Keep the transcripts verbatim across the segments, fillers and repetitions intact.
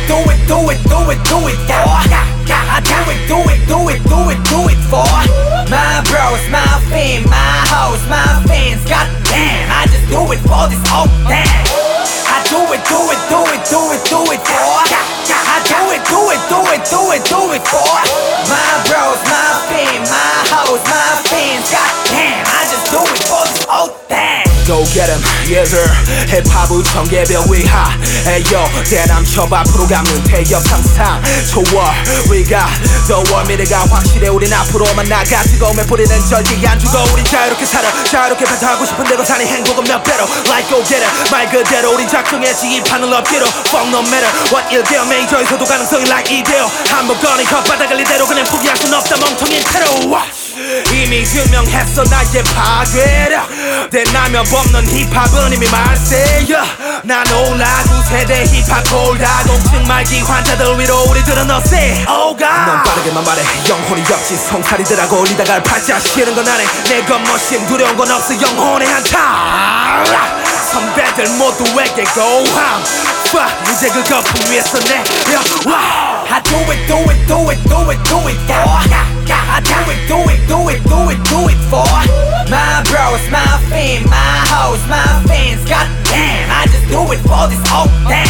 do it, do it, do it, do it for. I do it, do it, do it, do it, do it for my bros, my fam, my hoes, my fans. Goddamn, I just do it for this old damn. I do it, do it, do it, do it, do it for. I do it, do it, do it, do it, do it for my bros, my fam, my hoes, my fans. Goddamn, I just do it for this old damn. Go get 'em, yes sir. 힙합은 청개벽 위하. 에요, 대남첩 앞으로 가면 대역 상상. 초월, we got the world. 미래가 확실해. 우린 앞으로만 나가. 뜨거움에 뿌리는 절대 안 죽어. 우린 자유롭게 살아. 자유롭게 뱉어하고 싶은 대로 사는 행복은 몇 배로. Like go get 'em, 말 그대로 우린 작정했지 이 판을 엎기로. Fuck no matter what 일대요. 메이저에서도 가능성이 like 이대요. 한번 꺼내 겉바닥을 이대로 그냥 포기할 순 없다 멍청인 테러. 이미 증명했어 나의 파괴력. 대나면 없는 힙합은 이미 말세야. 난 올라 두 세대 힙합 골다. 공증 말기 환자들 위로 우리들은 어세. Oh God. 넌 빠르게만 말해. 영혼이 없지 송사리들하고 올리다가 팔자 싫은 건 안해. 내 겉멋임 두려운 건 없어. 영혼의 한타. 선배들 모두에게 고함. 이제 그 거품 위에서 내려. I do it, do it, do it, do it, do it for. I do it, do it, do it, do it, do it for my bros, my fam, my hoes, my fans. Goddamn, I just do it for this old damn.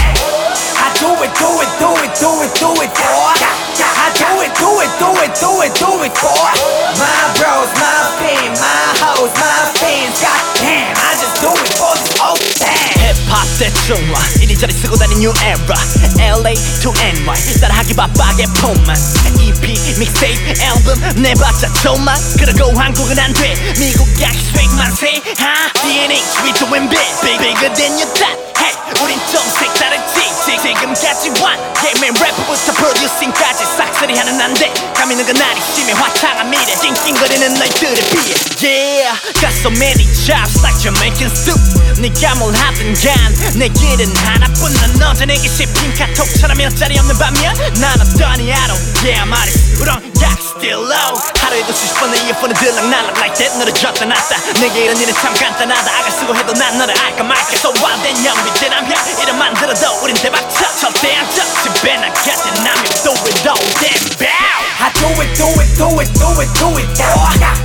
I do it, do it, do it, do it, do it for. I do it, do it, do it, do it, do it for my bros, my fam, my hoes, my fans. Goddamn, I just do it for this old damn. 힙합 대중화 이리저리 쓰고 다닌 new era. 엘에이 to 엔와이 따라하기 바빠게 폼만. 이피, 믹스테이프, 앨범 내봤자 좀만. 그러고 한국은 안 돼. 미국 약 수익만 세. 하? 디엔에이 we doing big, big, bigger than you thought. Hey, 우린 좀 색다르지. 지금까지 one yeah man 래퍼부터 프로듀싱까지 싹쓸이하는 난데 감히 너가 날 의심해 화창한 미래 낑낑거리는 너희들에 비해. Yeah, got so many jobs like Jamaican soup. 네가 뭘 하든 간 내 길은 하나뿐. 넌 여전히 씹힌 카톡처럼 일자리 없는 밤이야. 난 어떠니 I don't care 말이 우렁각 still low. 하루에도 수십 번의 이어폰을 들락날락 like that. 너를 줬다 놨다. 내게 이런 일은 참 간단하다. 아가 쓰고 해도 난 너를 알까 말까. So wild and young 위대한 형 이름만 들어도 우린 대박쳐. 절대 안 져. 집에 나갔대 남이 do it all damn bow. I do it, do it, do it, do it, do it for.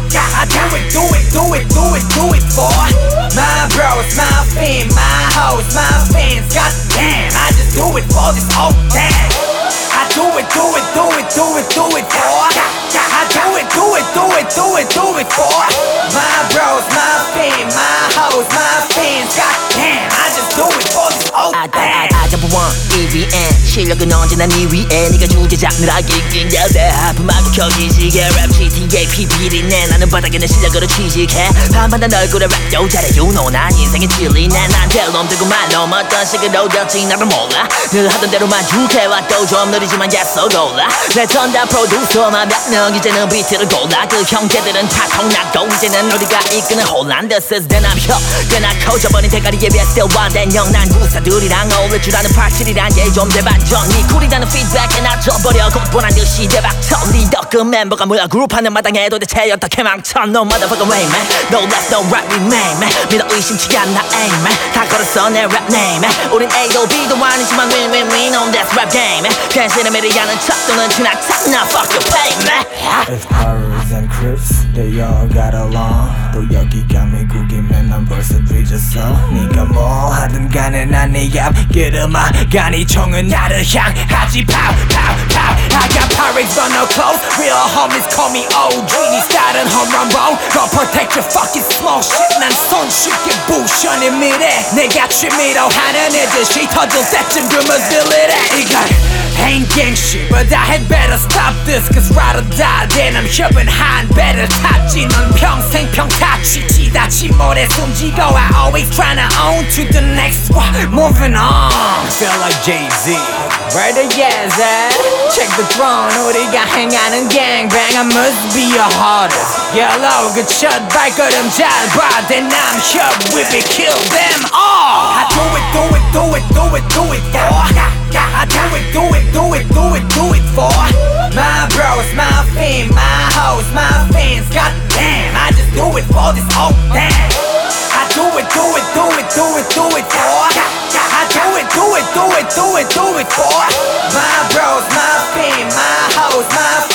I do it, do it, do it, do it, do it for my bros, my fam, my hoes, my fans. Goddamn, I just do it for this old damn. I do it, do it, do it, do it, do it for. I do it, do it, do it, do it, do it for my bros, my fam, my hoes, my fans. Goddamn, I just do it for this old damn. 아자부원 이비엔 실력은 언제나 네 위에. 네가 주제작 늘 아끼긴 여대 하품하고 켜기시게 랩 지티에이 피비리네. 나는 바닥에 내 실력으로 취직해. 반반 난 얼굴에 랩도 잘해 you know. 난 인생의 진리네. 난 델롬 들고 말 넘었던 식으로 될지 나를 몰라. 늘 하던 대로만 죽해왔도 좀 느리지만 yes so 골라. 내 전담 프로듀서만 몇 명 이제는 비트를 골라. 그 형제들은 다 통났고 이제는 우리가 이끄는 혼란. This is the 남혀 꽤나 커져버린 대가리에 비해 still wild and young. 난 구사들이랑 어울릴 줄 아는 팔칠이란 게 좀 대반전. 니 쿨이라는 피드백에 낮춰버려 곧보란 듯이 대박쳐. 리더급 멤버가 모여 그룹하는 마당에도 대체 어떻게 망쳐. No motherfucker way man. No left no right remain man. 믿어 의심치 않나 aim man. 다 걸었어 내 랩 name man. 우린 A도 B도 아니지만 win win win on this rap game man. 괜시는 미래야는 척 또는 지나쳐. Now fuck your pay man. If Pirates and Crips they all got along. 또 여기가 미국이면 난 벌써 뒤졌어. 네가 뭐 하든 간에 난 네 앞길을만 가니 총은 나를 향하지. Pow pow pow. I got pirates but no clothes. Real homies call me O G. 네 스타일은 home run ball. Go protect your fucking small shit. 난 손쉽게 부셔낸 미래. 내가 취미로 하는 애듯이 터질 때쯤 그물들을 해. 이건 ain't gang shit but I had better stop this. Cause ride or die then I'm shoving high and better 탔지. 넌 평생 평타치 지다치 모래 숨지고 I always tryna own to the next one. Moving on. I feel like Jay-Z. Right there, yes, eh? Check the throne. 우리가 행하는 gangbang. I must be your hardest. Yellow good shot 발걸음 잘 봐. Then I'm sure we will kill them all. I do it, do it, do it, do it, do it for. I do it, do it, do it, do it, do it for my bros, my fam, my hoes, my fans. Goddamn, I just do it for this old damn. I do it, do it, do it, do it, do it for. I do it, do it, do it, do it. it, do it for my bros, my fam, my hoes, my